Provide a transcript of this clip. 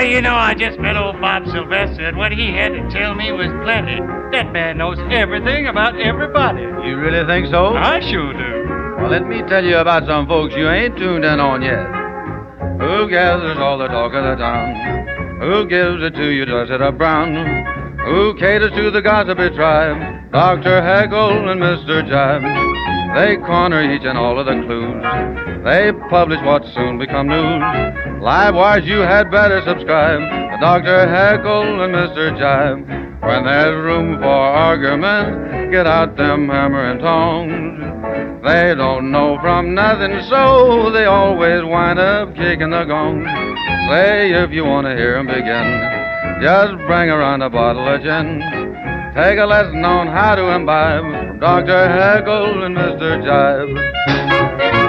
I just met old Bob Sylvester, and what he had to tell me was plenty. That man knows everything about everybody. You really think so? I sure do. Well, let me tell you about some folks you ain't tuned in on yet. Who gathers all the talk of the town? Who gives it to you just at a brown? Who caters to the gossipy tribe? Dr. Heckle and Mr. Jive. They corner each and all of the clues. They publish what soon become news. Live-wise, you had better subscribe to Dr. Heckle and Mr. Jive. When there's room for argument, get out them hammer and tongs. They don't know from nothing, so they always wind up kicking the gong. Say if you want to hear 'em begin, just bring around a bottle of gin. Take a lesson on how to imbibe from Dr. Heckle and Mr. Jive.